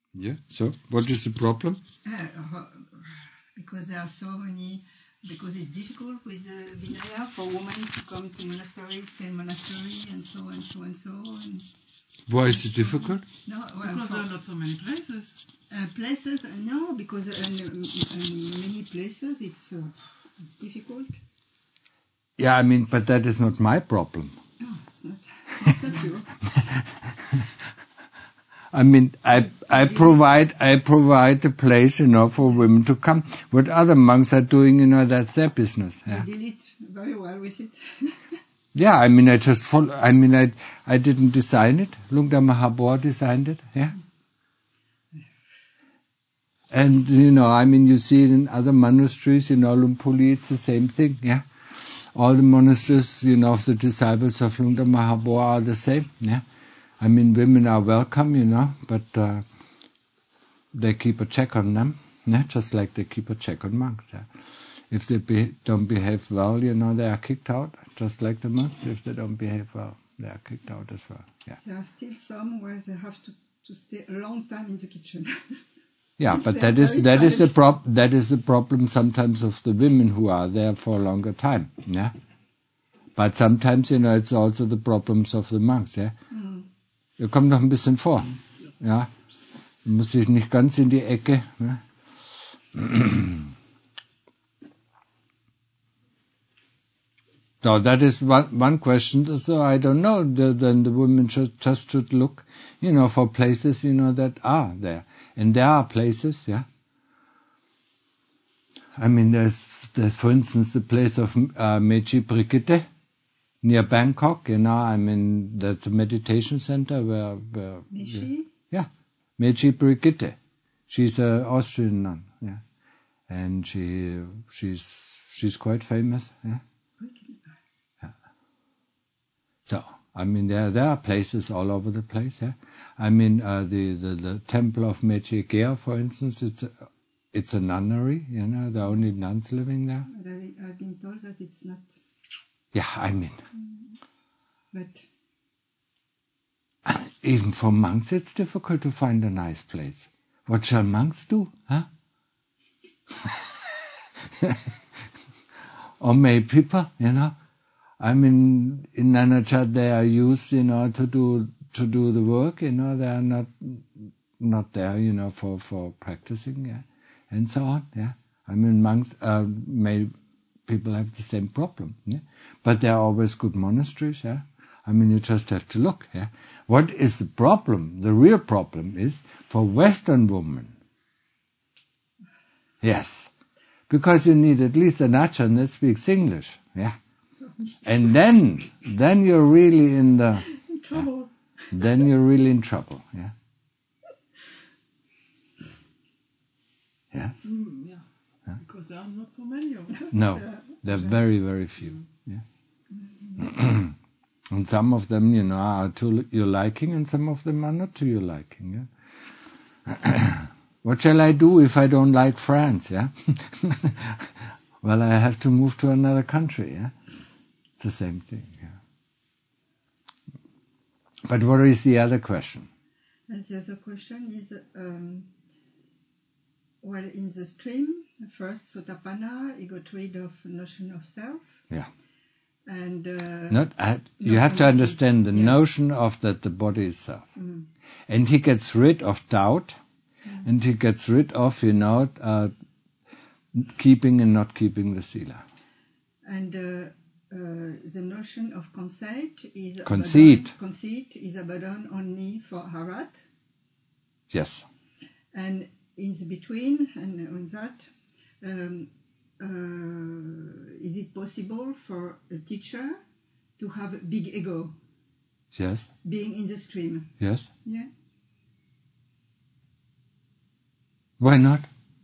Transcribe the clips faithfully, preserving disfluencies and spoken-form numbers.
Yeah. So, what is the problem? Uh, uh, because there are so many, because it's difficult with uh, Vinaya for women to come to monasteries, stay in monastery, and so and so and so. And Why is it difficult? no, well, Because for, there are not so many places. Uh, places, uh, no, because uh, in, in many places it's uh, difficult. Yeah, I mean, but that is not my problem. No, it's not. It's not true. I mean, I I provide I provide a place, you know, for women to come. What other monks are doing, you know, that's their business. Yeah. You deal it very well with it. Yeah, I mean, I just follow. I mean, I I didn't design it. Lungda Mahabor designed it. Yeah. And you know, I mean, you see it in other monasteries. You know, Lumpuli, it's the same thing. Yeah. All the monasteries, you know, of the disciples of Lungda Mahabor are the same. Yeah. I mean, women are welcome, you know, but uh, they keep a check on them, yeah, just like they keep a check on monks. Yeah. If they be, don't behave well, you know, they are kicked out, just like the monks. If they don't behave well, they are kicked out as well. Yeah. There are still some where they have to, to stay a long time in the kitchen. Yeah, but that is that is a prob that is the problem sometimes of the women who are there for a longer time. Yeah. But sometimes, you know, it's also the problems of the monks. Yeah. Mm. Ihr kommt noch ein bisschen vor. Ja. Muss ich nicht ganz in die Ecke. Ne? So that is one, one question. So I don't know. The, then the women should, just should look, you know, for places, you know, that are there. And there are places, yeah. I mean, there's, there's for instance, the place of uh, Mechi Brigitte near Bangkok, you know. I mean, that's a meditation center where... where Mechi? Yeah. Mechi Brigitte. She's an Austrian nun, yeah. And she she's she's quite famous, yeah. Yeah. So, I mean, there there are places all over the place, yeah. I mean, uh, the, the, the temple of Mechi Gea, for instance, it's a, it's a nunnery, you know, the only nuns living there. But I, I've been told that it's not. Yeah, I mean. But even for monks, it's difficult to find a nice place. What shall monks do, huh? Or may people, you know? I mean, in Nanachat they are used, you know, to do to do the work, you know. They are not not there, you know, for, for practicing, yeah, and so on, yeah. I mean, monks, uh, may people have the same problem, yeah. But there are always good monasteries, yeah. I mean, you just have to look, yeah. What is the problem? The real problem is for Western women. Yes. Because you need at least an achan that speaks English, yeah. And then, then you're really in the... in trouble. Yeah, then you're really in trouble, yeah. Yeah? Mm, yeah. yeah. Because there are not so many of them. No, there are very, very few, yeah. And some of them, you know, are to your liking, and some of them are not to your liking, yeah. What shall I do if I don't like France, yeah? Well, I have to move to another country, yeah? It's the same thing, yeah. But what is the other question? And the other question is, um, well, in the stream, first Sotapanna, he got rid of notion of self. Yeah. And uh, not uh, you not have to understand the yeah. notion of that the body is self. Mm. And he gets rid of doubt, mm. and he gets rid of, you know, uh, keeping and not keeping the sila. And uh, uh, the notion of conceit is conceit. Abaddon, conceit is Abaddon only for Harat. Yes. And in the between, and on that, um, uh, is it possible for a teacher to have a big ego? Yes. Being in the stream. Yes. Yeah. Why not?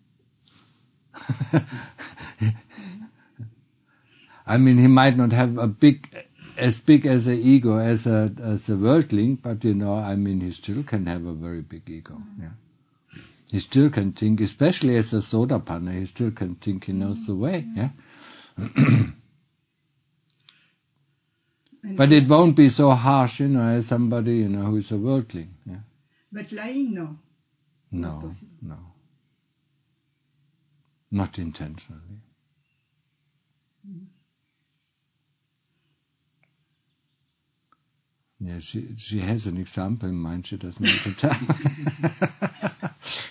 I mean, he might not have a big, as big as an ego as a as a worldling, but you know, I mean, he still can have a very big ego. Mm-hmm. Yeah. He still can think, especially as a Sotapanna, he still can think he knows mm-hmm. the way. Yeah. But it won't be so harsh, you know, as somebody, you know, who is a worldling. Yeah. But lying, no. No, Not possible. no. Not intentionally. Mm. Yeah, she she has an example in mind. She doesn't want to tell.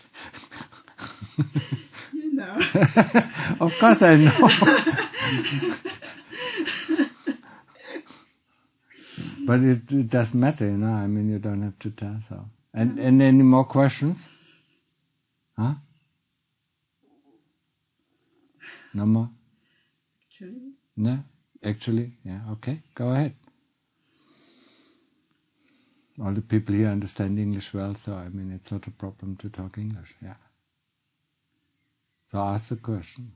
You know. Of course I know. But it, it doesn't matter, you know. I mean, you don't have to tell. So, and and any more questions? Huh? No more? Actually, No? Actually? Yeah, okay. Go ahead. All the people here understand English well, so I mean, it's not a problem to talk English, yeah. So ask the question.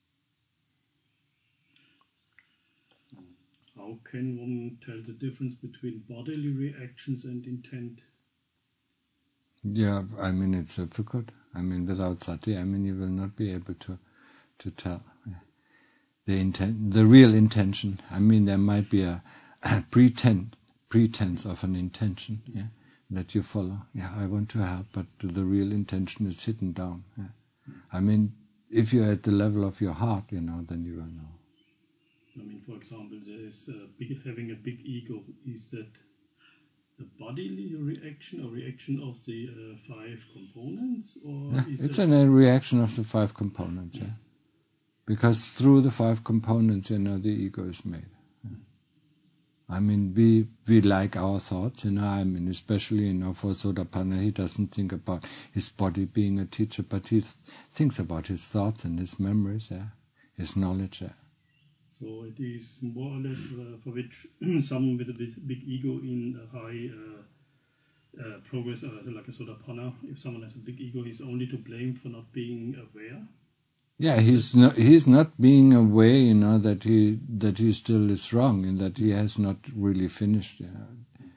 How can one tell the difference between bodily reactions and intent? Yeah, I mean, it's difficult. I mean, without sati, I mean, you will not be able to, to tell yeah. the intent, the real intention. I mean, there might be a, a pretend, pretense of an intention, yeah, that you follow. Yeah, I want to help, but the real intention is hidden down. Yeah. I mean, if you're at the level of your heart, you know, then you will know. I mean, for example, there is a big, having a big ego. Is that a bodily reaction or reaction of the uh, five components, or Yeah, is it's it a reaction of the five components, yeah. Because through the five components, you know, the ego is made. Yeah. I mean, we we like our thoughts, you know. I mean, especially, you know, for Sotapanna, he doesn't think about his body being a teacher, but he th- thinks about his thoughts and his memories, yeah, his knowledge, yeah. So it is more or less uh, for which someone with a big, big ego in a high uh, uh, progress, uh, like a Sotapanna, if someone has a big ego, he's only to blame for not being aware. Yeah, he's not he's not being aware, you know, that he that he still is wrong and that he has not really finished. Yeah.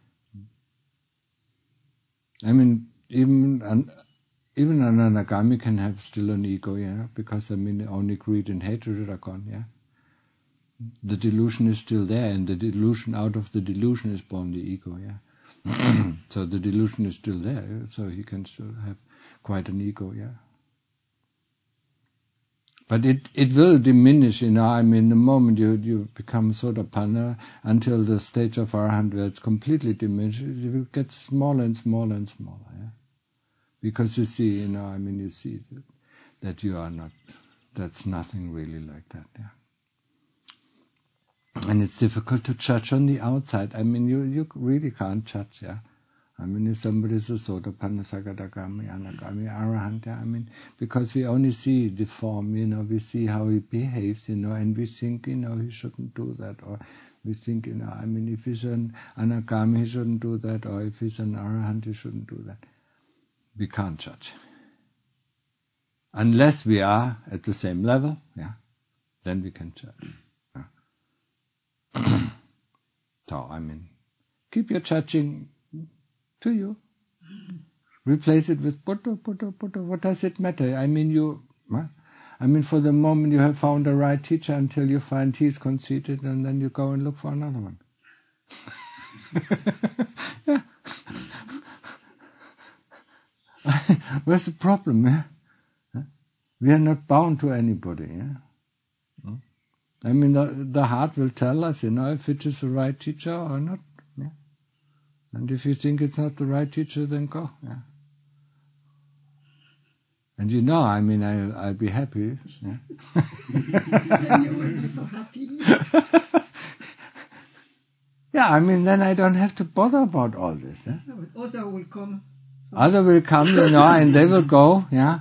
I mean, even an even an anagami can have still an ego, yeah, because I mean only greed and hatred are gone, yeah. The delusion is still there, and the delusion, out of the delusion is born the ego, yeah. So the delusion is still there, so he can still have quite an ego, yeah. But it, it will diminish, you know, I mean, the moment you, you become Sotapanna until the stage of Arahant where it's completely diminished, it will get smaller and smaller and smaller, yeah. Because you see, you know, I mean, you see that, that you are not, that's nothing really like that, yeah. And it's difficult to judge on the outside. I mean, you, you really can't judge, yeah. I mean, if somebody is a Sotapanna, Sakadagami, Anagami, Arahant, yeah, I mean, because we only see the form, you know, we see how he behaves, you know, and we think, you know, he shouldn't do that, or we think, you know, I mean, if he's an Anagami, he shouldn't do that, or if he's an Arahant, he shouldn't do that. We can't judge. Unless we are at the same level, yeah, then we can judge. Yeah. So, I mean, keep your judging to you. Replace it with Buddha, Buddha, Buddha. What does it matter? I mean, you, I mean, for the moment you have found the right teacher until you find he's conceited, and then you go and look for another one. Yeah. Where's the problem? Yeah? We are not bound to anybody. Yeah. I mean, the, the heart will tell us, you know, if it is the right teacher or not. Yeah. And if you think it's not the right teacher, then go. Yeah. And you know, I mean, I, I'll be happy. Yeah. then you will be so happy. Yeah, I mean, then I don't have to bother about all this. Yeah? No, but other will come. Other will come, you know, and they will go. Yeah.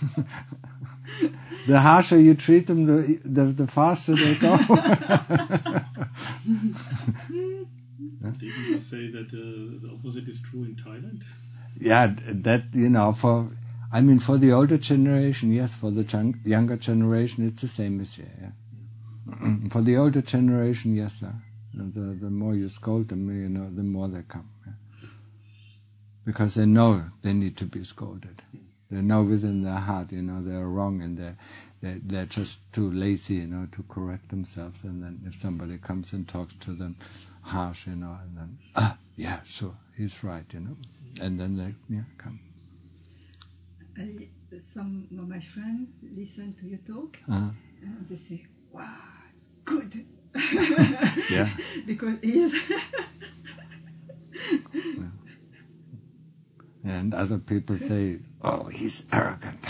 The harsher you treat them, the the, the faster they go. Didn't you say that uh, the opposite is true in Thailand? Yeah, that, you know, for, I mean, for the older generation, yes. For the ch- younger generation, it's the same as here. Yeah. For the older generation, yes, sir. The the more you scold them, you know, the more they come. Yeah. Because they know they need to be scolded. They know within their heart, you know, they're wrong, and they're, they're, they're just too lazy, you know, to correct themselves. And then if somebody comes and talks to them harsh, you know, and then, ah, yeah, sure, he's right, you know. And then they, yeah, come. some of my friends listen to your talk Uh, and they say, wow, it's good. Yeah. Because it is. And other people say, oh, he's arrogant.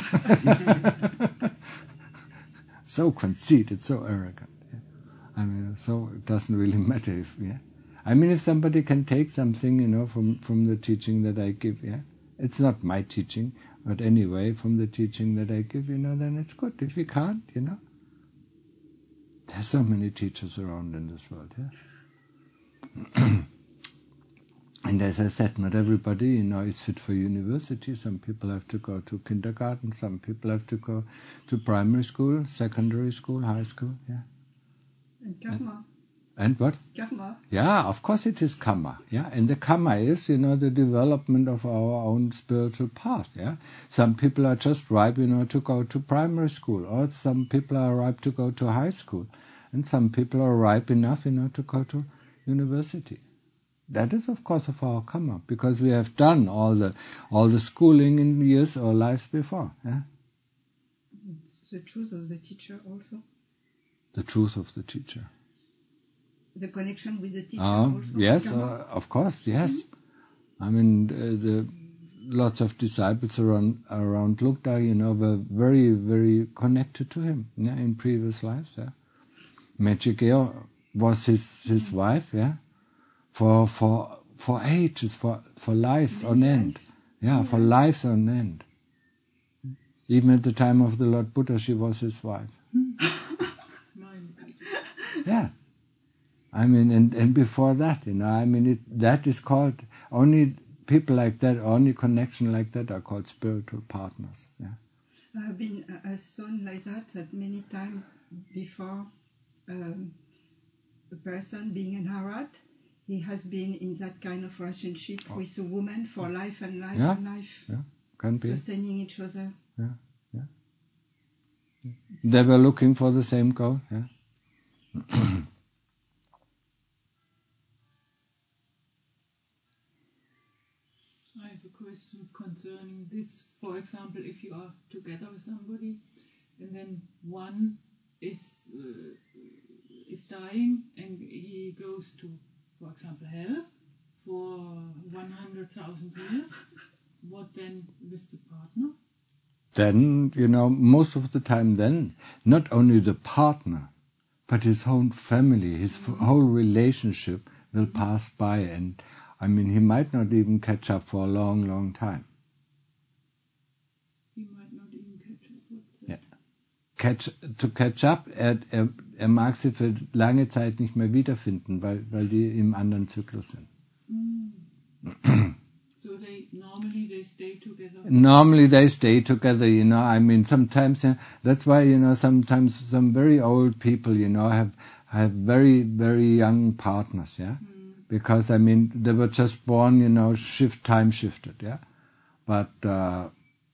So conceited, so arrogant. Yeah. I mean, so it doesn't really matter if, yeah. I mean, if somebody can take something, you know, from, from the teaching that I give, yeah. It's not my teaching, but anyway, from the teaching that I give, you know, then it's good. If you can't, you know. There's so many teachers around in this world, yeah. And as I said, not everybody, you know, is fit for university. Some people have to go to kindergarten. Some people have to go to primary school, secondary school, high school. Yeah. And karma. And what? Karma. Yeah, of course it is karma. Yeah, and the karma is, you know, the development of our own spiritual path. Yeah. Some people are just ripe, you know, to go to primary school, or some people are ripe to go to high school, and some people are ripe enough, you know, to go to university. That is, of course, of our karma, because we have done all the all the schooling in years or lives before. Yeah? The truth of the teacher also. The truth of the teacher. The connection with the teacher Uh, also. yes, Karma. uh, of course, yes. Mm-hmm. I mean, uh, the lots of disciples around around Lukta, you know, were very, very connected to him. Yeah, in previous lives. Yeah, Mechikeo was his his mm-hmm. wife. Yeah. For for for ages, for for lives on end, yeah, yeah, for lives on end. Even at the time of the Lord Buddha, she was his wife. Yeah, I mean, and, and before that, you know, I mean, it, that is called, only people like that, only connection like that are called spiritual partners. Yeah. I have been a, a son like that that many times before um, a person being an Harat. He has been in that kind of relationship oh. with a woman for life and life yeah. and life. Yeah, can be. Sustaining each other. Yeah, yeah. They were looking for the same goal. Yeah. I have a question concerning this. For example, if you are together with somebody, and then one is uh, is dying, and he goes to, for example, hell for one hundred thousand years, what then with the partner? Then, you know, most of the time then, not only the partner, but his whole family, his mm-hmm. whole relationship will mm-hmm. pass by. And, I mean, he might not even catch up for a long, long time. He might not even catch up. What's that? Yeah. Catch, to catch up, er, er, er mag sie für lange Zeit nicht mehr wiederfinden, weil, weil die im anderen Zyklus sind. Mm. So they normally they stay together. Normally they stay together, you know. I mean, sometimes uh, that's why, you know, sometimes some very old people, you know, have have very very young partners, yeah. Mm. Because I mean, they were just born, you know, shift time shifted, yeah. But uh,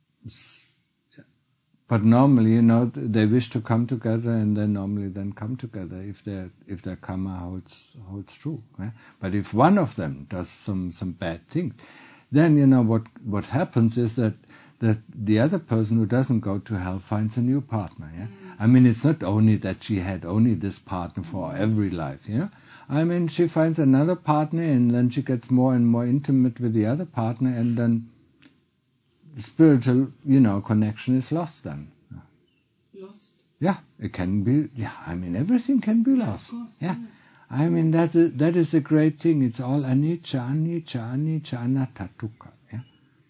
but normally, you know, they wish to come together, and they normally then come together if their if their karma holds holds true. Yeah? But if one of them does some some bad thing, then, you know, what what happens is that that the other person who doesn't go to hell finds a new partner. Yeah, mm. I mean, it's not only that she had only this partner for mm. every life. Yeah, I mean, she finds another partner, and then she gets more and more intimate with the other partner, and then the spiritual, you know, connection is lost. Then lost. Yeah, it can be. Yeah, I mean, everything can be yeah, lost. Of course, yeah. yeah. I mean, that is, that is a great thing. It's all anicca, anicca, anicca, anatta, dukkha. Yeah?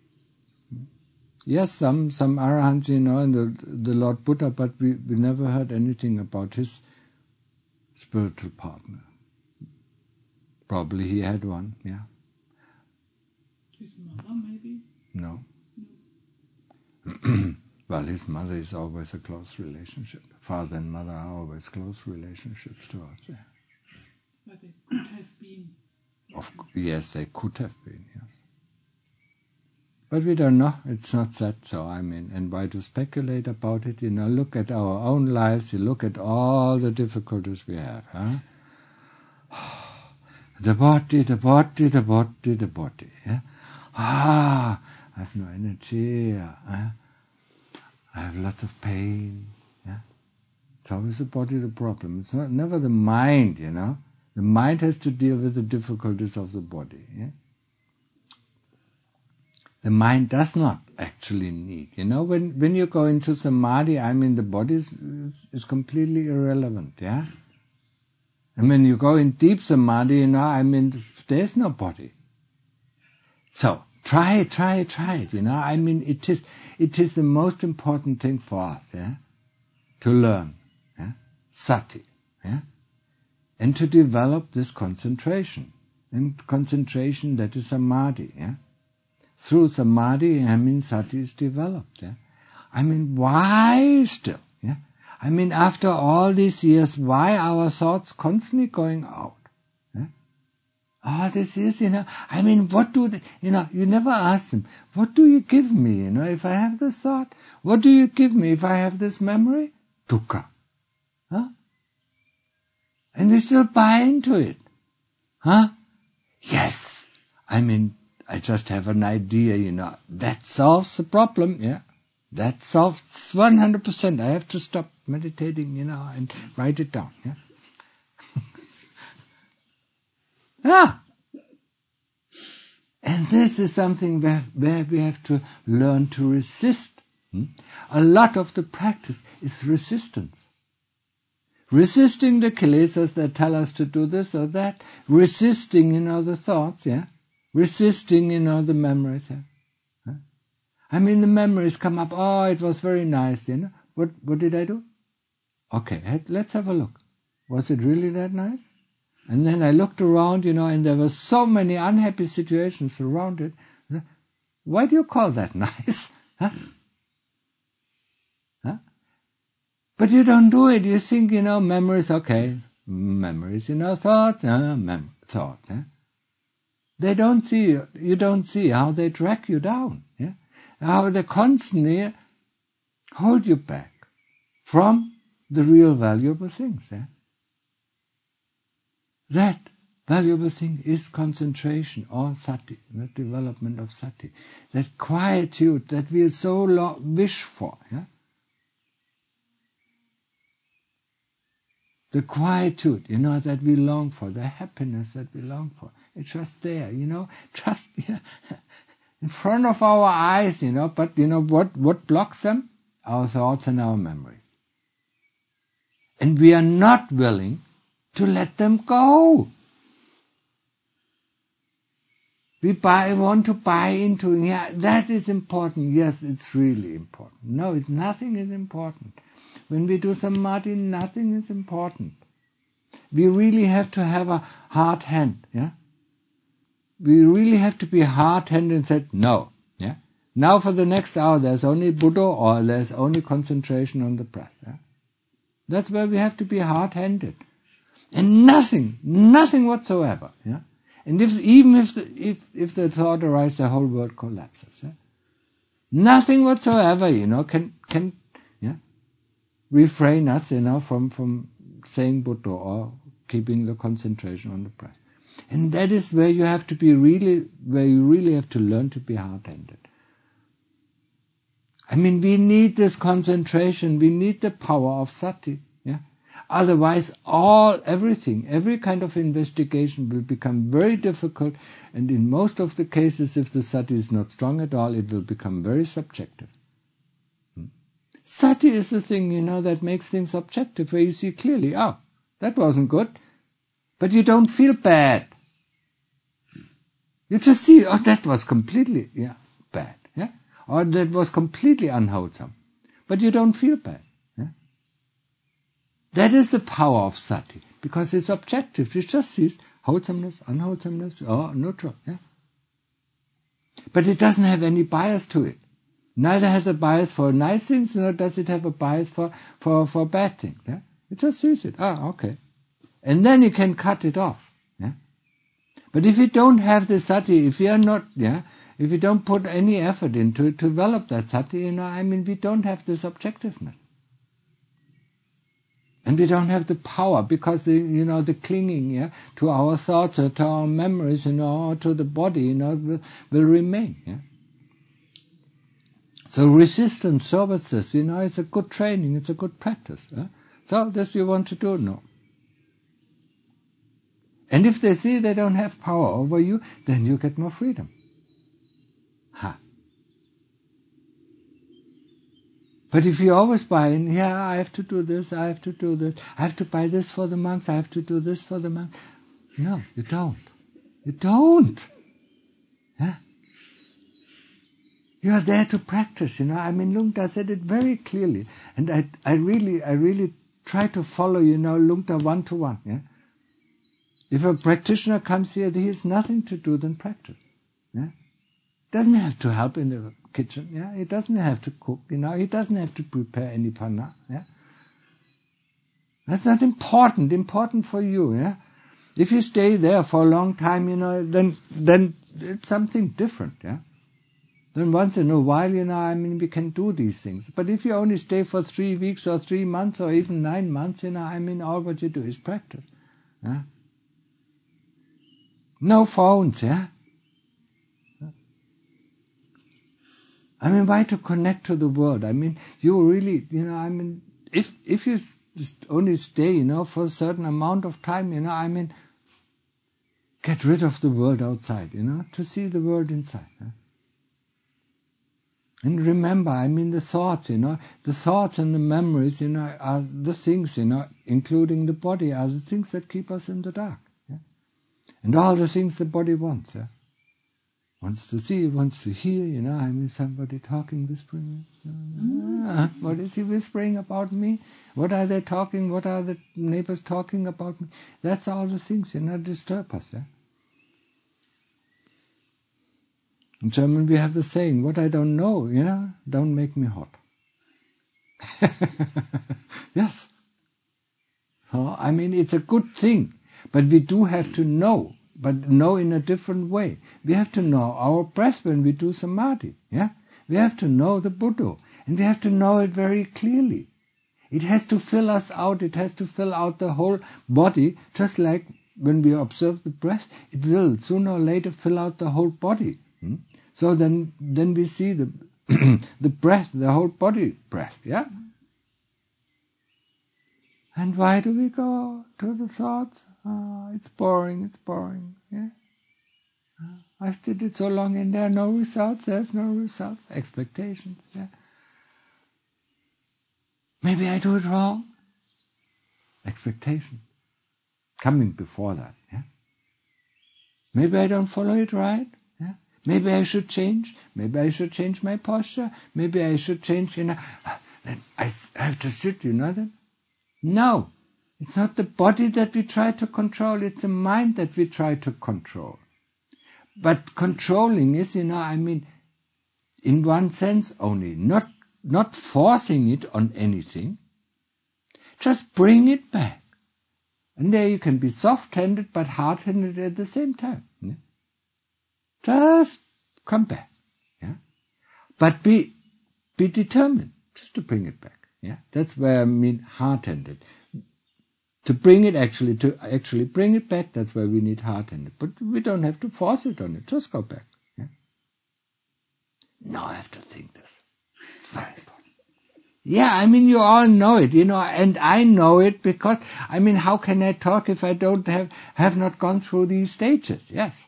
Yes, some some arahants, you know, and the, the Lord Buddha, but we, we never heard anything about his spiritual partner. Probably he had one, yeah. His mother, maybe? No. No. Well, his mother is always a close relationship. Father and mother are always close relationships to us, yeah. But they could have been. Of, yes, they could have been, yes. But we don't know. It's not that so, I mean. And why to speculate about it? You know, look at our own lives. You look at all the difficulties we have. Huh? The body, the body, the body, the body. Yeah? Ah, I have no energy. Huh? I have lots of pain. Yeah, it's always the body the problem. It's not never the mind. You know, the mind has to deal with the difficulties of the body. Yeah. The mind does not actually need. You know, when when you go into samadhi, I mean, the body is, is, is completely irrelevant. Yeah. And when you go in deep samadhi, you know, I mean, there's no body. So try it, try it, try it. You know, I mean, it is it is the most important thing for us, yeah, to learn, yeah, sati, yeah, and to develop this concentration. And concentration, that is samadhi, yeah. Through samadhi, I mean, sati is developed, yeah. I mean, why still, yeah? I mean, after all these years, why our thoughts constantly going out? Yeah? All these years, you know, I mean, what do they, you know, you never ask them, what do you give me, you know, if I have this thought? What do you give me if I have this memory? Dukkha. Huh? And we still buy into it. Huh? Yes. I mean, I just have an idea, you know, that solves the problem, yeah. That solves one hundred percent. I have to stop meditating, you know, and write it down, yeah. Ah! And this is something where, where we have to learn to resist. Hmm? A lot of the practice is resistance. Resisting the kilesas that tell us to do this or that. Resisting, you know, the thoughts, yeah. Resisting, you know, the memories, yeah. Huh? I mean, the memories come up, oh, it was very nice, you know. What, what did I do? Okay, let's have a look. Was it really that nice? And then I looked around, you know, and there were so many unhappy situations around it. Why do you call that nice? Huh? Huh? But you don't do it. You think, you know, memories, okay. Memories, you know, thoughts, uh, mem- thoughts. Eh? They don't see, you don't see how they drag you down. Yeah? How they constantly hold you back from the real valuable things. Yeah? That valuable thing is concentration or sati, the development of sati. That quietude that we so lo- wish for. Yeah? The quietude, you know, that we long for, the happiness that we long for. It's just there, you know, just yeah, in front of our eyes, you know, but you know what, what blocks them? Our thoughts and our memories. And we are not willing to let them go. We buy, want to buy into, yeah, that is important. Yes, it's really important. No, it's, nothing is important. When we do samadhi, nothing is important. We really have to have a hard hand, yeah? We really have to be hard-handed and say, no, yeah? Now for the next hour, there's only Buddha or there's only concentration on the breath, yeah? That's where we have to be hard-handed. And nothing, nothing whatsoever, yeah? And if, even if the, if, if the thought arises, the whole world collapses, yeah? Nothing whatsoever, you know, can, can, yeah, refrain us, you know, from, from saying Buddha or keeping the concentration on the breath. And that is where you have to be really, where you really have to learn to be hard-handed. I mean, we need this concentration, we need the power of sati, yeah? Otherwise, all, everything, every kind of investigation will become very difficult, and in most of the cases, if the sati is not strong at all, it will become very subjective. Hmm? Sati is the thing, you know, that makes things objective, where you see clearly, oh, that wasn't good, but you don't feel bad. You just see, oh, that was completely, yeah, bad, yeah, or that was completely unwholesome, but you don't feel bad. That is the power of sati, because it's objective. It just sees wholesomeness, unwholesomeness, or neutral. Yeah? But it doesn't have any bias to it. Neither has a bias for nice things, nor does it have a bias for, for, for bad things. Yeah? It just sees it. Ah, okay. And then you can cut it off. Yeah? But if you don't have the sati, if you are not, yeah, if you don't put any effort into it to develop that sati, you know, I mean, we don't have this objectiveness. And we don't have the power, because the, you know, the clinging, yeah, to our thoughts or to our memories, you know, or to the body, you know, will, will remain. Yeah? So resistance towards this, you know, it's a good training, it's a good practice. Eh? So this you want to do? No. And if they see they don't have power over you, then you get more freedom. Ha. But if you always buy in, yeah, I have to do this, I have to do this, I have to buy this for the monks, I have to do this for the monks. No, you don't. You don't. Yeah? You are there to practice, you know. I mean, Lungta said it very clearly. And I I really, I really try to follow, you know, Lungta one to one, yeah. If a practitioner comes here, he has nothing to do than practice. Yeah? Doesn't have to help in the kitchen, yeah. He doesn't have to cook, you know. He doesn't have to prepare any panna, yeah. That's not important. Important for you, yeah. If you stay there for a long time, you know, then then it's something different, yeah. Then once in a while, you know, I mean, we can do these things. But if you only stay for three weeks or three months or even nine months, you know, I mean, all what you do is practice. Yeah? No phones, yeah? I mean, why to connect to the world? I mean, you really, you know, I mean, if if you just only stay, you know, for a certain amount of time, you know, I mean, get rid of the world outside, you know, to see the world inside. Yeah? And remember, I mean, the thoughts, you know, the thoughts and the memories, you know, are the things, you know, including the body, are the things that keep us in the dark. Yeah? And all the things the body wants, yeah? Wants to see, wants to hear, you know, I mean, somebody talking, whispering. Ah, what is he whispering about me? What are they talking? What are the neighbors talking about me? That's all the things, you know, disturb us, yeah? In German we have the saying, what I don't know, you know, don't make me hot. Yes. So, I mean, it's a good thing, but we do have to know, but know in a different way. We have to know our breath when we do samadhi, yeah? We have to know the Buddha, and we have to know it very clearly. It has to fill us out, it has to fill out the whole body, just like when we observe the breath, it will sooner or later fill out the whole body. Hmm? So then, then we see the the breath, the whole body breath, yeah. And why do we go to the thoughts? Oh, it's boring, it's boring, yeah. I've did it so long and there are no results. There's no results. Expectations, yeah. Maybe I do it wrong. Expectation coming before that, yeah. Maybe I don't follow it right. Yeah? Maybe I should change. Maybe I should change my posture. Maybe I should change, you know. Then I have to sit, you know that? No. It's not the body that we try to control. It's the mind that we try to control. But controlling is, you know, I mean, in one sense only. Not, not forcing it on anything. Just bring it back. And there you can be soft-handed but hard-handed at the same time. Yeah? Just come back. Yeah? But be be determined just to bring it back. Yeah? That's where I mean hard-handed. To bring it actually, to actually bring it back, that's where we need hard-handed. But we don't have to force it on it. Just go back. Yeah? Now I have to think this. It's very important. Yeah, I mean, you all know it, you know, and I know it because, I mean, how can I talk if I don't have, have not gone through these stages? Yes.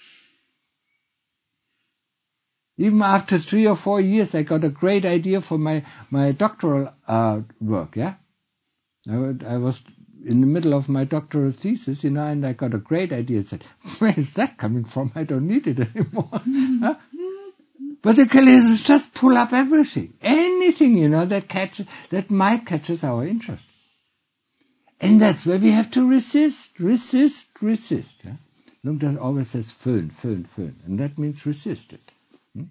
Even after three or four years, I got a great idea for my, my doctoral uh, work, yeah? I, I was in the middle of my doctoral thesis, you know, and I got a great idea. I said, where is that coming from? I don't need it anymore. Huh? But the Kales is just pull up everything, anything, you know, that catches, that might catches our interest. And that's where we have to resist, resist, resist. Yeah? Lungta always says föhn, föhn, föhn, and that means resist it. Hmm?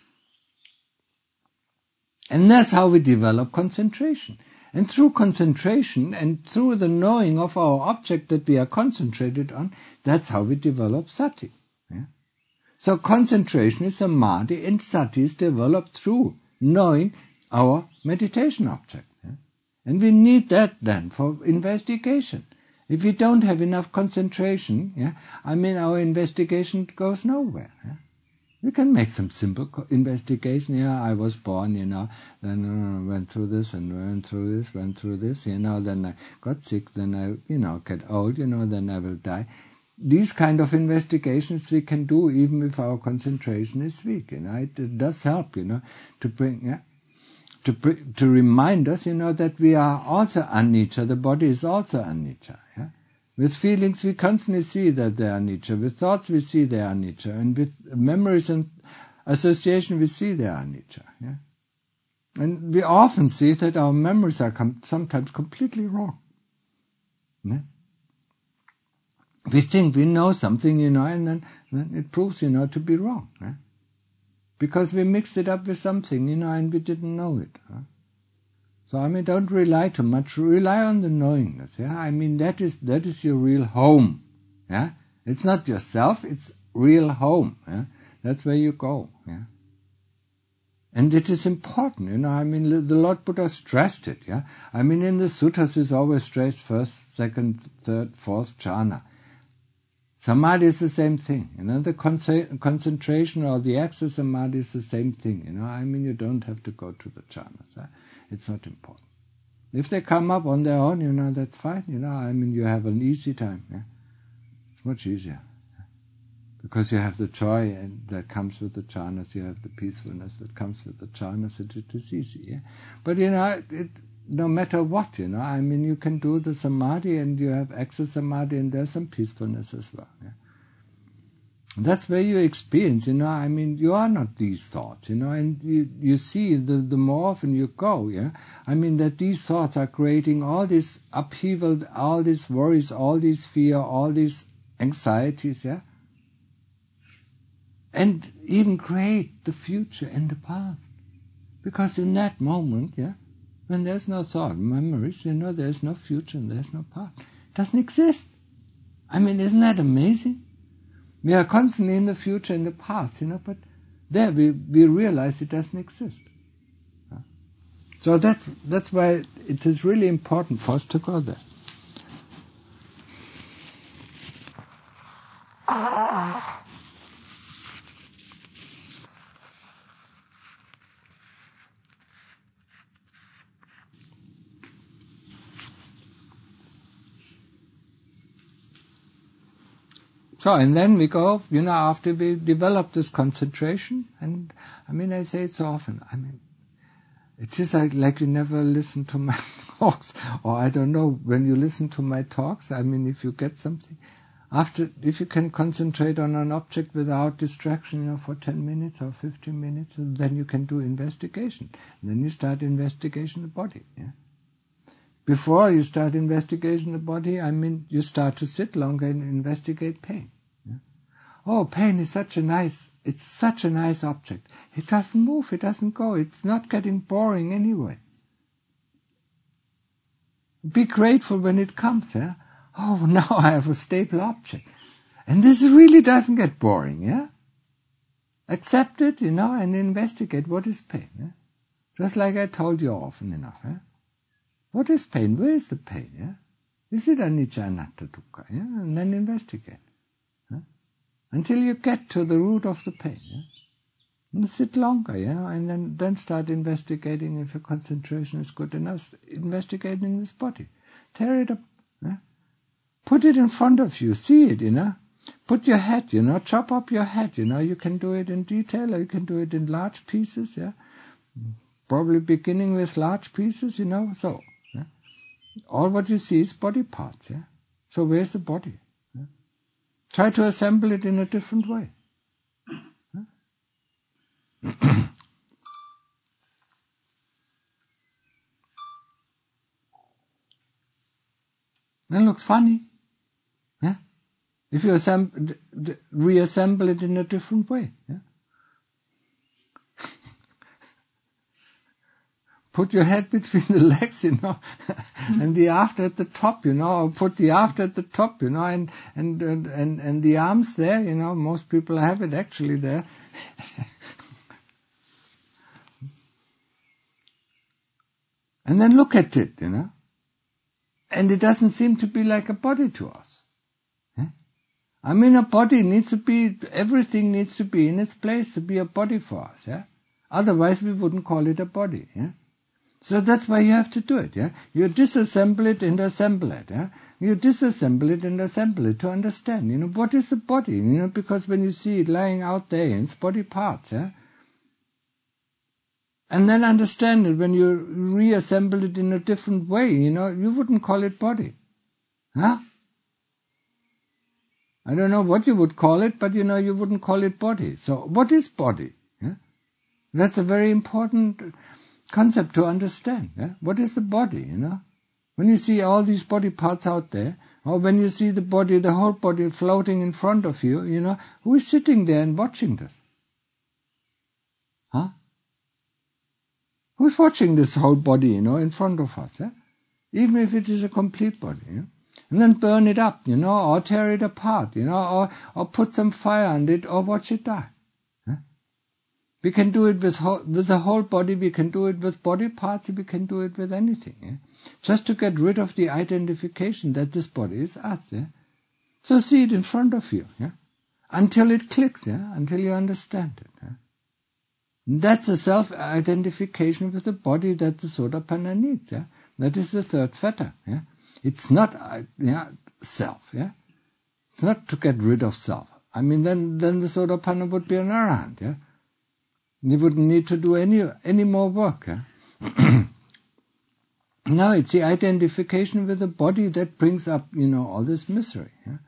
And that's how we develop concentration. And through concentration and through the knowing of our object that we are concentrated on, that's how we develop sati. Yeah? So concentration is samadhi and sati is developed through knowing our meditation object. Yeah? And we need that then for investigation. If we don't have enough concentration, yeah, I mean our investigation goes nowhere. Yeah? We can make some simple investigation. Yeah, I was born, you know, then uh, went through this and went through this, went through this, you know, then I got sick, then I, you know, get old, you know, then I will die. These kind of investigations we can do even if our concentration is weak, you know. It, it does help, you know, to bring, yeah, to bring, to remind us, you know, that we are also anicca. The body is also anicca, yeah. With feelings, we constantly see that they are anicca. With thoughts, we see they are anicca. And with memories and association, we see they are anicca. Yeah? And we often see that our memories are com- sometimes completely wrong. Yeah? We think we know something, you know, and then, then it proves, you know, to be wrong. Yeah? Because we mixed it up with something, you know, and we didn't know it. Huh? So, I mean, don't rely too much. Rely on the knowingness, yeah? I mean, that is that is your real home, yeah? It's not yourself, it's real home, yeah? That's where you go, yeah? And it is important, you know, I mean, the Lord Buddha stressed it, yeah? I mean, in the sutras it's always stressed first, second, third, fourth jhana. Samadhi is the same thing, you know, the con- concentration or the access samadhi is the same thing, you know, I mean, you don't have to go to the jhanas, yeah? It's not important. If they come up on their own, you know, that's fine, you know, I mean, you have an easy time, yeah? It's much easier. Yeah? Because you have the joy and that comes with the jhanas, you have the peacefulness that comes with the jhanas, and it is easy, yeah? But, you know, it, no matter what, you know, I mean, you can do the samadhi and you have access samadhi and there's some peacefulness as well, yeah? That's where you experience, you know, I mean, you are not these thoughts, you know, and you, you see the, the more often you go, yeah, I mean, that these thoughts are creating all this upheaval, all these worries, all these fear, all these anxieties, yeah, and even create the future and the past. Because in that moment, yeah, when there's no thought, memories, you know, there's no future and there's no past. It doesn't exist. I mean, isn't that amazing? We are constantly in the future and the past, you know, but there we, we realize it doesn't exist. So that's that's why it is really important for us to go there. So, and then we go, you know, after we develop this concentration, and I mean, I say it so often, I mean, it is like, like you never listen to my talks, or I don't know, when you listen to my talks, I mean, if you get something, after, if you can concentrate on an object without distraction, you know, for ten minutes or fifteen minutes, then you can do investigation. And then you start investigation the body, yeah. Before you start investigation the body, I mean, you start to sit longer and investigate pain. Yeah? Oh, pain is such a nice, it's such a nice object. It doesn't move, it doesn't go, it's not getting boring anyway. Be grateful when it comes, yeah? Oh, now I have a stable object. And this really doesn't get boring, yeah? Accept it, you know, and investigate what is pain, yeah? Just like I told you often enough, yeah? What is pain? Where is the pain? Yeah? Is it anicca, anatta, dukkha? Yeah? And then investigate. Yeah? Until you get to the root of the pain. Yeah? And sit longer, yeah? And then, then start investigating if your concentration is good enough. Investigating this body. Tear it up. Yeah? Put it in front of you. See it, you know. Put your head, you know. Chop up your head, you know. You can do it in detail or you can do it in large pieces, yeah. Probably beginning with large pieces, you know. So, all what you see is body parts, yeah? So where's the body? Yeah? Try to assemble it in a different way. Yeah? That looks funny. Yeah? If you assemble, d- d- reassemble it in a different way. Yeah? Put your head between the legs, you know, and the after at the top, you know, or put the after at the top, you know, and, and, and, and, and the arms there, you know, most people have it actually there. And then look at it, you know. And it doesn't seem to be like a body to us. Yeah? I mean, a body needs to be, everything needs to be in its place to be a body for us, yeah? Otherwise, we wouldn't call it a body, yeah? So that's why you have to do it, yeah? You disassemble it and assemble it, yeah? You disassemble it and assemble it to understand, you know, what is the body, you know, because when you see it lying out there in its body parts, yeah? And then understand it when you reassemble it in a different way, you know, you wouldn't call it body, huh? I don't know what you would call it, but you know, you wouldn't call it body. So what is body? Yeah? That's a very important concept to understand. Yeah? What is the body, you know? When you see all these body parts out there, or when you see the body, the whole body floating in front of you, you know, who is sitting there and watching this? Huh? Who's watching this whole body, you know, in front of us? Yeah? Even if it is a complete body, yeah? And then burn it up, you know, or tear it apart, you know, or, or put some fire on it, or watch it die. Huh? We can do it with, whole, with the whole body, we can do it with body parts, we can do it with anything. Yeah? Just to get rid of the identification that this body is us. Yeah? So see it in front of you, yeah? Until it clicks, yeah? Until you understand it. Yeah? That's a self-identification with the body that the Sotapanna needs. Yeah? That is the third fetter. Yeah? It's not uh, yeah, self, yeah. It's not to get rid of self. I mean, then then the Sotapanna would be an arahant, yeah. He wouldn't need to do any any more work, yeah. No, it's the identification with the body that brings up, you know, all this misery, yeah.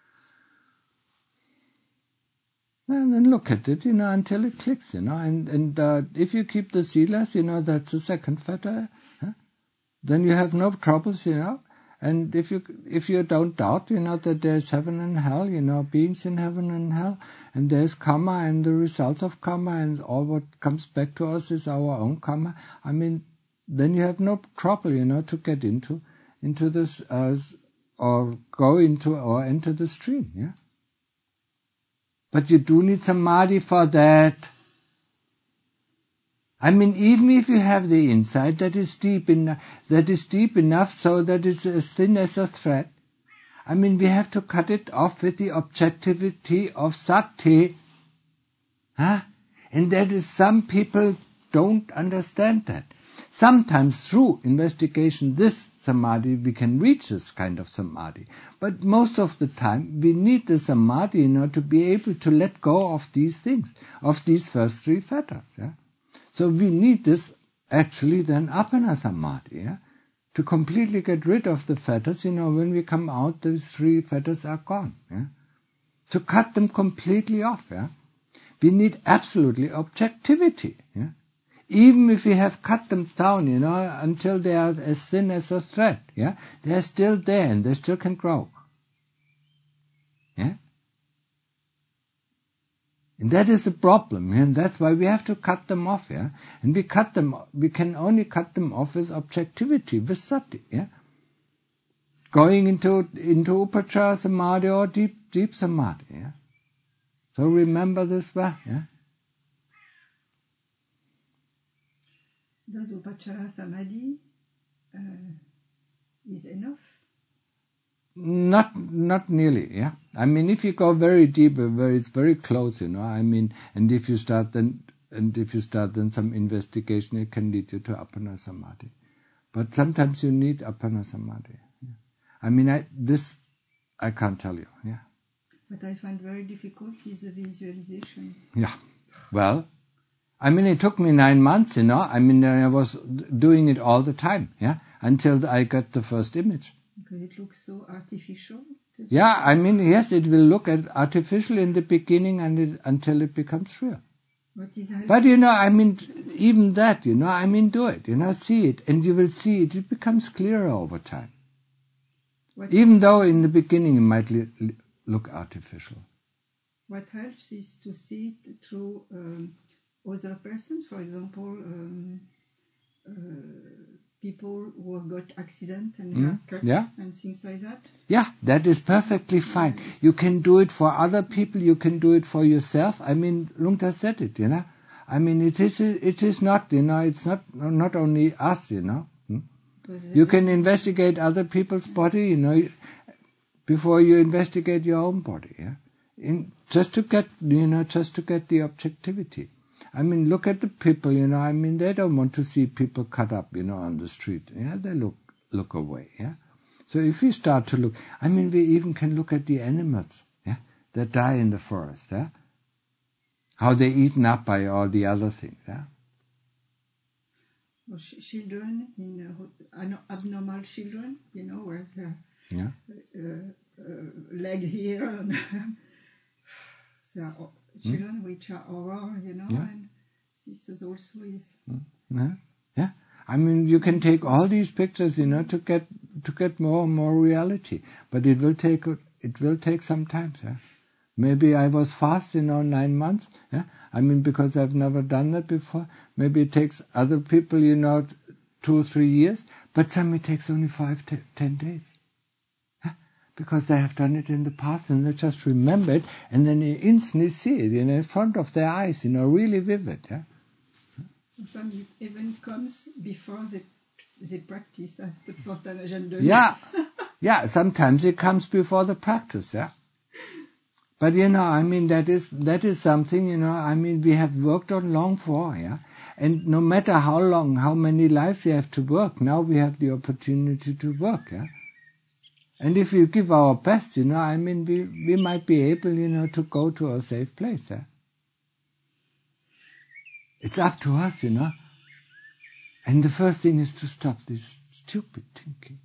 And then look at it, you know, until it clicks, you know. And and uh, if you keep the silas, you know, that's the second fetter, yeah? Then you have no troubles, you know. And if you if you don't doubt, you know, that there's heaven and hell, you know, beings in heaven and hell, and there's karma and the results of karma, and all what comes back to us is our own karma. I mean, then you have no trouble, you know, to get into into this uh, or go into or enter the stream, yeah. But you do need samadhi for that. I mean, even if you have the insight that is deep enough, that is deep enough so that it's as thin as a thread, I mean, we have to cut it off with the objectivity of sati. Huh? And that is, some people don't understand that. Sometimes through investigation, this samadhi, we can reach this kind of samadhi. But most of the time, we need the samadhi, you know, to be able to let go of these things, of these first three fetters, yeah. So we need this, actually, then appana samadhi, yeah? To completely get rid of the fetters. You know, when we come out, these three fetters are gone. Yeah? To cut them completely off. Yeah? We need absolutely objectivity. Yeah? Even if we have cut them down, you know, until they are as thin as a thread, yeah, they are still there and they still can grow. Yeah? And that is the problem, and that's why we have to cut them off, yeah. And we cut them, we can only cut them off with objectivity, with sati, yeah. Going into into upachara samadhi or deep deep samadhi, yeah. So remember this well, yeah. Does upachara samadhi uh, is enough? Not not nearly, yeah. I mean, if you go very deep, where it's very close, you know, I mean, and if you start then, and if you start then some investigation, it can lead you to appana samadhi. But sometimes you need appana samadhi. Yeah. I mean, I, this I can't tell you, yeah. What I find very difficult is the visualization. Yeah, well, I mean, it took me nine months, you know. I mean, I was doing it all the time, yeah, until I got the first image. Because it looks so artificial. Yeah, I mean, yes, it will look at artificial in the beginning and it, until it becomes real. What is but, you know, I mean, even that, you know, I mean, do it, you know, see it, and you will see it. It becomes clearer over time. What even though in the beginning it might li- li- look artificial. What helps is to see it through um, other persons, for example, um, uh, people who have got accident and mm. got cut yeah. and things like that. Yeah, that is perfectly fine. Yes. You can do it for other people. You can do it for yourself. I mean, Lungta said it, you know. I mean, it is it is not, you know, it's not not only us, you know. Hmm? You can investigate other people's body, you know. before you investigate your own body. Yeah, in just to get you know just to get the objectivity. I mean, look at the people. You know, I mean, they don't want to see people cut up. You know, on the street. Yeah, they look look away. Yeah. So if we start to look, I mean, we even can look at the animals. Yeah, that die in the forest. Yeah. How they're eaten up by all the other things. Yeah. Well, children in uh, abnormal children, you know, where the yeah. uh, uh, leg here, and the children mm. which are horror, you know, yeah. and this is also is. Yeah. yeah, I mean, you can take all these pictures, you know, to get to get more and more reality, but it will take it will take some time. Yeah. Maybe I was fast, you know, nine months. Yeah, I mean, because I've never done that before. Maybe it takes other people, you know, two or three years. But some it takes only five, t- ten days. Yeah? Because they have done it in the past and they just remember it, and then they instantly see it, you know, in front of their eyes, you know, really vivid. Yeah. Sometimes it even comes before they they practice as the Fontana Gender. Yeah, yeah. Sometimes it comes before the practice. Yeah. But, you know, I mean, that is that is something, you know, I mean, we have worked on long for, yeah? And no matter how long, how many lives we have to work, now we have the opportunity to work, yeah? And if we give our best, you know, I mean, we, we might be able, you know, to go to a safe place, yeah? It's up to us, you know? And the first thing is to stop this stupid thinking.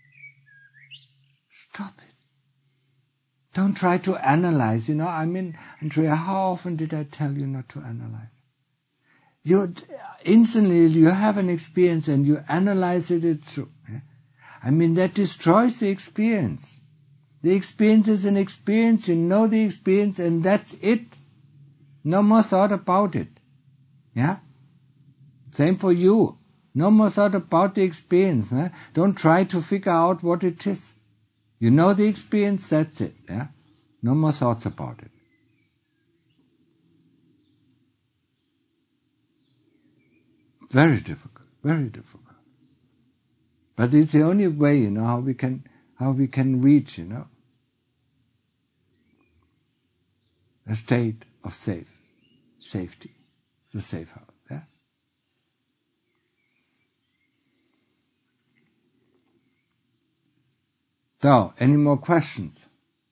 Stop it. Don't try to analyze, you know. I mean, Andrea, how often did I tell you not to analyze? You instantly, you have an experience and you analyze it through. Yeah? I mean, that destroys the experience. The experience is an experience, you know the experience, and that's it. No more thought about it. Yeah? Same for you. No more thought about the experience. Yeah? Don't try to figure out what it is. You know the experience, that's it. Yeah? No more thoughts about it. Very difficult, very difficult. But it's the only way, you know, how we can how we can reach, you know, a state of safe safety, the safe house. Yeah. So, any more questions?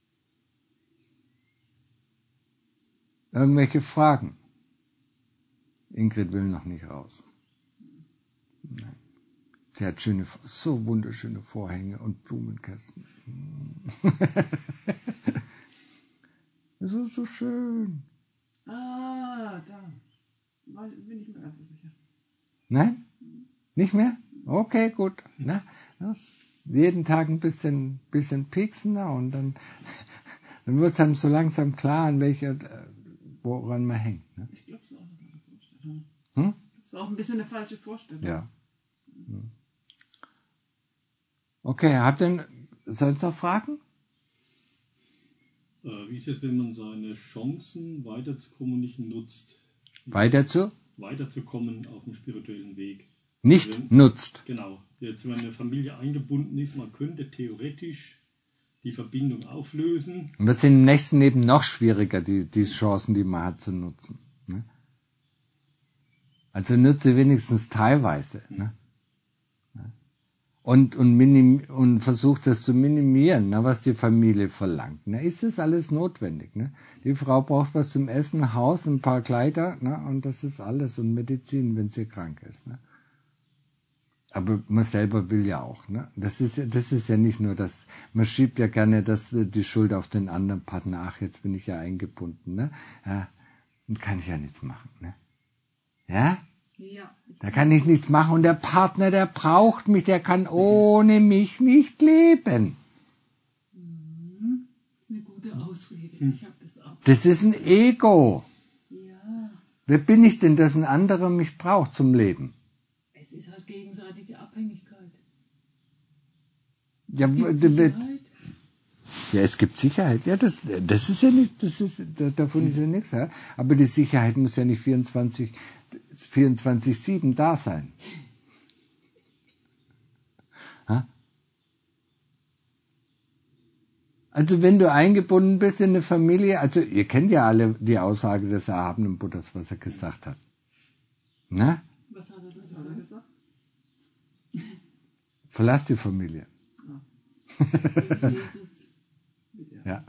Irgendwelche Fragen? Ingrid will noch nicht raus. Nein. Sie hat schöne, so wunderschöne Vorhänge und Blumenkästen. Das ist so schön. Ah, da. Bin ich mir ganz so sicher. Nein? Nicht mehr? Okay, gut. Na, das jeden Tag ein bisschen, bisschen pieksen und dann, dann wird es einem so langsam klar, an welcher, woran man hängt. Ne? Ich glaube, es war auch eine Vorstellung. Hm? Das war auch ein bisschen eine falsche Vorstellung. Ja. Hm. Okay, habt ihr sonst noch Fragen? Äh, wie ist es, wenn man seine Chancen weiterzukommen nicht nutzt? Weiter zu? Weiterzukommen auf dem spirituellen Weg. Nicht wenn, nutzt. Genau. Jetzt, wenn eine Familie eingebunden ist, man könnte theoretisch die Verbindung auflösen. Und wird es im nächsten Leben noch schwieriger, die, die Chancen, die man hat, zu nutzen. Ne? Also nutze wenigstens teilweise. Hm. Ne? Und, und, minim, und versucht das zu minimieren, ne, was die Familie verlangt. Ne? Ist das alles notwendig? Ne? Die Frau braucht was zum Essen, ein Haus, ein paar Kleider, ne? Und das ist alles. Und Medizin, wenn sie krank ist. Ne? Aber man selber will ja auch. Ne? Das ist, das ist ja nicht nur das, man schiebt ja gerne das, die Schuld auf den anderen Partner. Ach, jetzt bin ich ja eingebunden. Ne? Ja, kann ich ja nichts machen. Ne? Ja? Ja. Da kann ich nichts machen. Und der Partner, der braucht mich, der kann ohne mich nicht leben. Mhm. Das ist eine gute Ausrede. Ich habe das auch. Das ist ein Ego. Ja. Wer bin ich denn, dass ein anderer mich braucht zum Leben? Es ist halt gegenseitige Abhängigkeit. Ja, Es gibt Sicherheit. Ja, es gibt Sicherheit. Ja, das, das ist ja nicht, das ist, davon ist ja nichts. Ja? Aber die Sicherheit muss ja nicht vierundzwanzig sieben da sein. Ha? Also wenn du eingebunden bist in eine Familie, also ihr kennt ja alle die Aussage des erhabenen Buddhas, was er gesagt hat. Ne? Was hat er dazu so gesagt? Verlass die Familie. Jesus. Ja.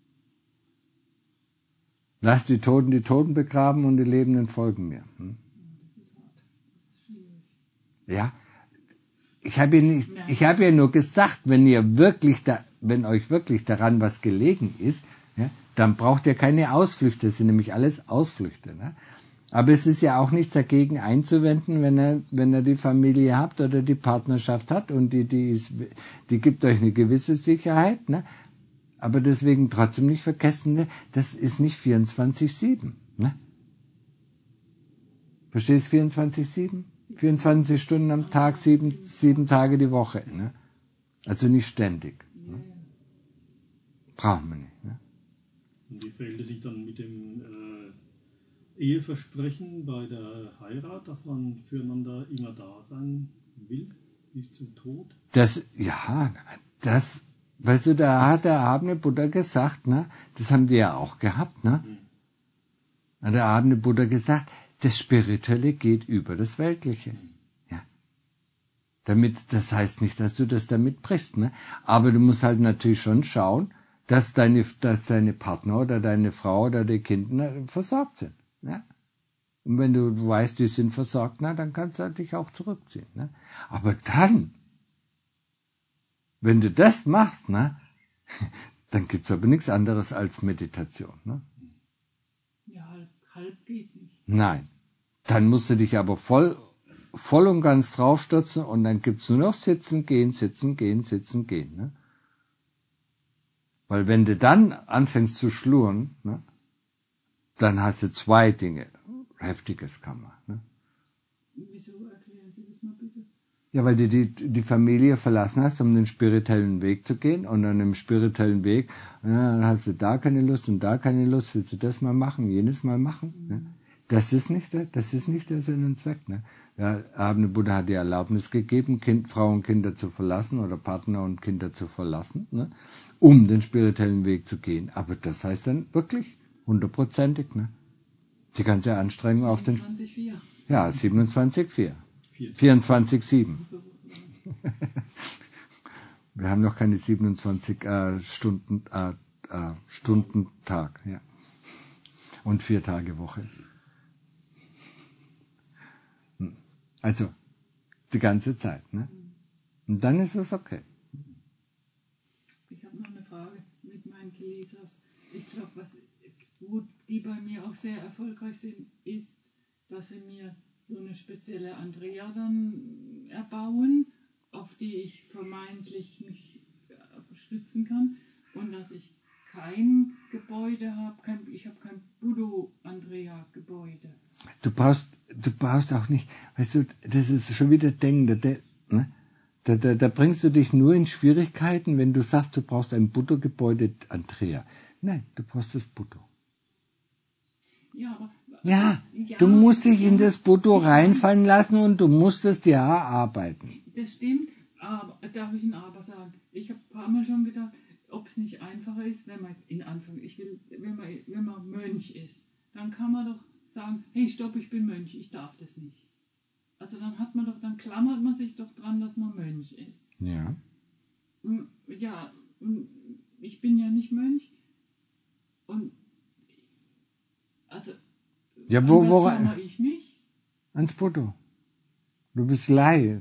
Lass die Toten die Toten begraben und die Lebenden folgen mir. Hm? Das ist hart. Das ist schwierig. Ja. Ich habe ja nicht, ich habe ja nur gesagt, wenn ihr wirklich da, wenn euch wirklich daran was gelegen ist, ja, dann braucht ihr keine Ausflüchte. Das sind nämlich alles Ausflüchte. Ne? Aber es ist ja auch nichts dagegen einzuwenden, wenn ihr, wenn ihr die Familie habt oder die Partnerschaft hat und die, die ist, die gibt euch eine gewisse Sicherheit. Ne? Aber deswegen trotzdem nicht vergessen, ne? Das ist nicht vierundzwanzig sieben. Ne? Verstehst du vierundzwanzig sieben? vierundzwanzig Stunden am Tag, sieben, sieben Tage die Woche. Ne? Also nicht ständig. Ne? Brauchen wir nicht. Ne? Und wie verhält es sich dann mit dem äh, Eheversprechen bei der Heirat, dass man füreinander immer da sein will, bis zum Tod? Das, ja, das, weißt du, da hat der erhabene Buddha gesagt, ne? Das haben die ja auch gehabt, ne? Hm. Hat der erhabene Buddha gesagt, das Spirituelle geht über das Weltliche. Ja. Damit, das heißt nicht, dass du das damit brichst, ne? Aber du musst halt natürlich schon schauen, dass deine, dass deine Partner oder deine Frau oder die Kinder versorgt sind. Ja? Und wenn du weißt, die sind versorgt, na, dann kannst du dich auch zurückziehen. Ne? Aber dann, wenn du das machst, ne, dann gibt's aber nichts anderes als Meditation. Ne? Ja, halb, halb geht nicht. Nein. Dann musst du dich aber voll, voll und ganz draufstürzen und dann gibt's nur noch sitzen, gehen, sitzen, gehen, sitzen, gehen. Ne? Weil wenn du dann anfängst zu schlurren, ne, dann hast du zwei Dinge. Heftiges kann man. Ne? Wieso erklären Sie das mal bitte? Ja, weil du die, die Familie verlassen hast, um den spirituellen Weg zu gehen. Und an dem spirituellen Weg, ja, dann hast du da keine Lust und da keine Lust. Willst du das mal machen, jenes mal machen? Mhm. Ne? Das ist nicht der, das ist nicht der Sinn und Zweck. Ne? Der erhabene Buddha hat die Erlaubnis gegeben, kind, Frau und Kinder zu verlassen oder Partner und Kinder zu verlassen, ne? Um den spirituellen Weg zu gehen. Aber das heißt dann wirklich hundertprozentig. Ne? Die ganze Anstrengung auf den... siebenundzwanzig vier. Ja, siebenundzwanzig vier. Vier. vierundzwanzig sieben. So, Wir haben noch keine siebenundzwanzig äh, Stunden, äh, äh, Stunden Tag. Ja. Und vier Tage Woche. Also, die ganze Zeit. Ne? Und dann ist es okay. ich habe noch eine Frage mit meinen Kilisas. Ich glaube, was wo die bei mir auch sehr erfolgreich sind, ist, dass sie mir so eine spezielle Andrea dann erbauen, auf die ich vermeintlich mich stützen kann, und dass ich kein Gebäude habe, kein, ich habe kein Buddho-Andrea-Gebäude. Du brauchst, du brauchst auch nicht, weißt du, das ist schon wieder Denken, da, ne? da, da, da bringst du dich nur in Schwierigkeiten, wenn du sagst, du brauchst ein Buddho-Gebäude, Andrea. Nein, du brauchst das Buddho. Ja, aber, Ja, ja, du musst dich ja, in das Buddho reinfallen lassen und du musst es dir erarbeiten. Das stimmt, aber darf ich ein Aber sagen? Ich habe ein paar Mal schon gedacht, ob es nicht einfacher ist, wenn man jetzt in Anführung, ich will, wenn man, wenn man Mönch ist, dann kann man doch sagen, hey, stopp, ich bin Mönch, ich darf das nicht. Also dann hat man doch, dann klammert man sich doch dran, dass man Mönch ist. Ja. Ja, ich bin ja nicht Mönch und also Ja, wo, an was wo, klammere ich mich? ans Buddho. Du bist Laie.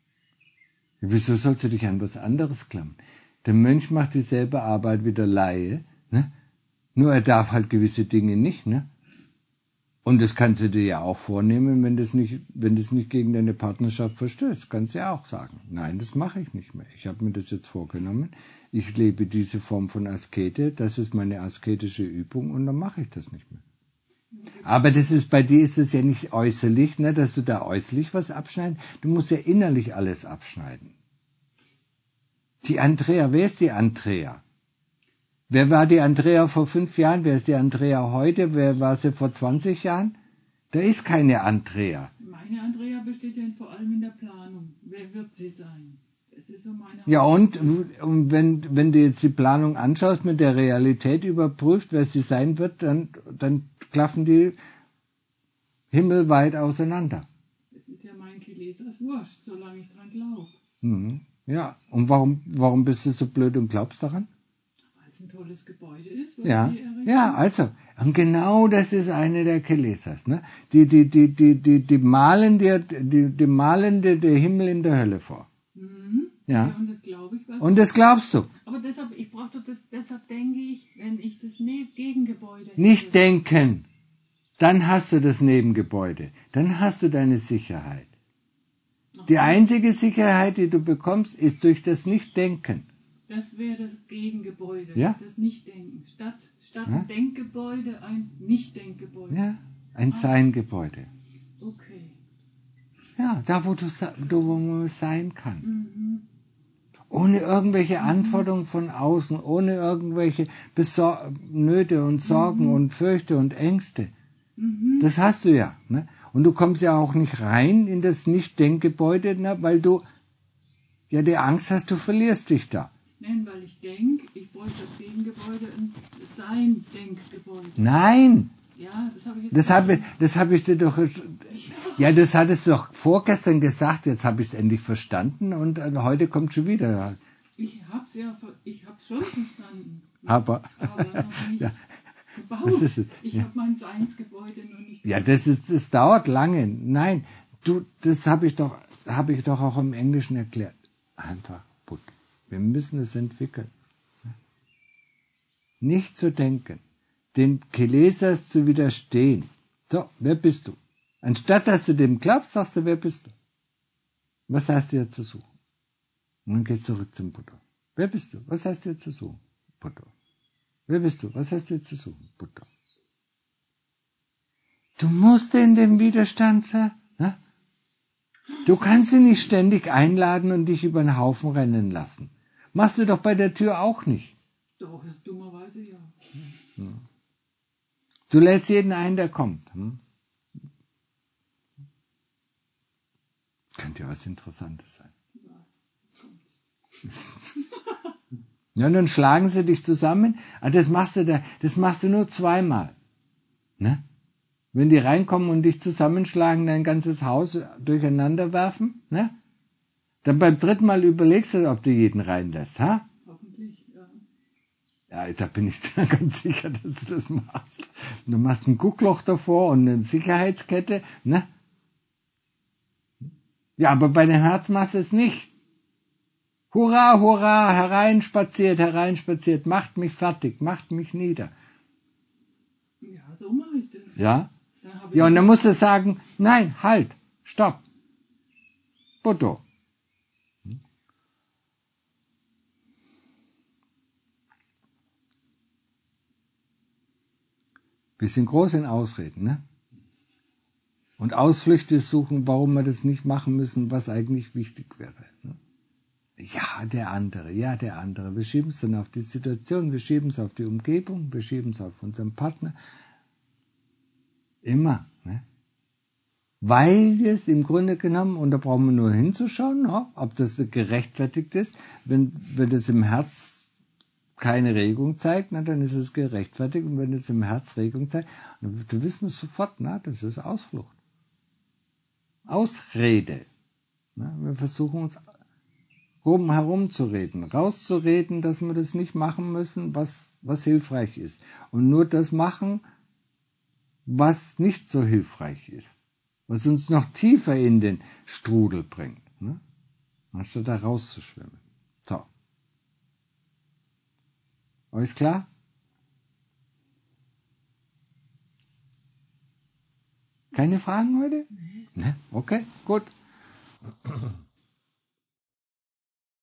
Wieso sollst du dich an was anderes klammern? Der Mönch macht dieselbe Arbeit wie der Laie, ne? Nur er darf halt gewisse Dinge nicht, ne? Und das kannst du dir ja auch vornehmen, wenn das nicht, wenn das nicht gegen deine Partnerschaft verstößt. Kannst du ja auch sagen, nein, das mache ich nicht mehr. Ich habe mir das jetzt vorgenommen. Ich lebe diese Form von Askete. Das ist meine asketische Übung und dann mache ich das nicht mehr. Aber das ist, bei dir ist es ja nicht äußerlich, ne, dass du da äußerlich was abschneiden. Du musst ja innerlich alles abschneiden. Die Andrea, wer ist die Andrea? Wer war die Andrea vor fünf Jahren? Wer ist die Andrea heute? Wer war sie vor zwanzig Jahren? Da ist keine Andrea. Meine Andrea besteht ja vor allem in der Planung. Wer wird sie sein? Es ist so meine Ja, und, und wenn, wenn du jetzt die Planung anschaust, mit der Realität überprüft, wer sie sein wird, dann, dann klaffen die himmelweit auseinander. Das ist ja mein Chileses Wurscht, solange ich dran glaube. Mhm. Ja, und warum, warum bist du so blöd und glaubst daran? Weil es ein tolles Gebäude ist, was Ja, die errichten. ja, also, und genau das ist eine der Kelesas, ne? Die, die, die, die, die, die malen dir, die, die malen dir den Himmel in der Hölle vor. Mhm. Ja. Ja, und das glaube ich. Was Und das glaubst du. aber deshalb, ich brauche das, deshalb denke ich, wenn ich das ne Gegengebäude Nicht hätte, denken. Dann hast du das Nebengebäude. Dann hast du deine Sicherheit. Die einzige Sicherheit, die du bekommst, ist durch das Nichtdenken. das wäre das Gegengebäude, Ja. das Nichtdenken. Statt, statt Ja. ein Denkgebäude, ein Nichtdenkgebäude. Ja, ein Seingebäude. Okay. Ja, da wo du, sa- du wo man sein kann. Mhm. Ohne irgendwelche Anforderungen von außen, ohne irgendwelche Besor- Nöte und Sorgen Mhm. und Fürchte und Ängste. Mhm. Das hast du ja. Ne? Und du kommst ja auch nicht rein in das Nicht-Denkgebäude, ne? Weil du ja die Angst hast, du verlierst dich da. Nein, weil ich denke, ich bräuchte das Gegengebäude ein Sein-Denkgebäude. Nein, Ja, das habe ich jetzt das habe das hab ich dir doch... Ja, das hattest du doch vorgestern gesagt, jetzt habe ich es endlich verstanden und äh, heute kommt schon wieder. Ich habe es ja, ver- ich habe schon verstanden. Aber, Aber noch nicht ja, gebaut. das ist es. Ich Ja. habe mein Seinsgebäude noch nicht Ja, gebaut. das ist, das dauert lange. Nein, du, das habe ich doch, habe ich doch auch im Englischen erklärt. Einfach, put. Wir müssen es entwickeln. Nicht zu denken, den Kelesas zu widerstehen. So, wer bist du? Anstatt dass du dem glaubst, sagst du, wer bist du? Was hast du hier zu suchen? Und dann gehst du zurück zum Buddha. Wer bist du? Was hast du hier zu suchen? Buddha. Wer bist du? Was hast du hier zu suchen? Buddha. Du musst in dem Widerstand sein. Ne? Du kannst ihn nicht ständig einladen und dich über den Haufen rennen lassen. Machst du doch bei der Tür auch nicht. Doch, ist dummerweise ja. Du lädst jeden ein, der kommt. Hm? Könnte ja was Interessantes sein. Was? Jetzt kommt's. Ja, und dann schlagen sie dich zusammen. Ah, das machst du da, das machst du nur zweimal. Ne? Wenn die reinkommen und dich zusammenschlagen, dein ganzes Haus durcheinander werfen, ne? Dann beim dritten Mal überlegst du, ob du jeden reinlässt, ha? Hoffentlich, ja. Ja, da bin ich dir ganz sicher, dass du das machst. Du machst ein Guckloch davor und eine Sicherheitskette, ne? Ja, aber bei der Herzmasse ist nicht. Hurra, hurra, hereinspaziert, hereinspaziert, macht mich fertig, macht mich nieder. Ja, so mache ich das. Ja? Dann habe ich Ja, und dann musst du sagen, nein, halt, stopp. Buddha. Wir sind groß in Ausreden, ne? Und Ausflüchte suchen, warum wir das nicht machen müssen, was eigentlich wichtig wäre. Ne? Ja, der andere, ja, der andere. Wir schieben es dann auf die Situation, wir schieben es auf die Umgebung, wir schieben es auf unseren Partner. Immer. Ne? Weil wir es im Grunde genommen, und da brauchen wir nur hinzuschauen, no, ob das gerechtfertigt ist, wenn, wenn das im Herz keine Regung zeigt, na, dann ist es gerechtfertigt. Und wenn es im Herz Regung zeigt, dann wissen wir sofort, na, das ist Ausflucht. Ausrede. Na, wir versuchen uns rum herumzureden, rauszureden, dass wir das nicht machen müssen, was, was hilfreich ist. Und nur das machen, was nicht so hilfreich ist. Was uns noch tiefer in den Strudel bringt. Ne? Anstatt da rauszuschwimmen. So. Alles klar? Keine Fragen heute? Nee. Ne? Okay.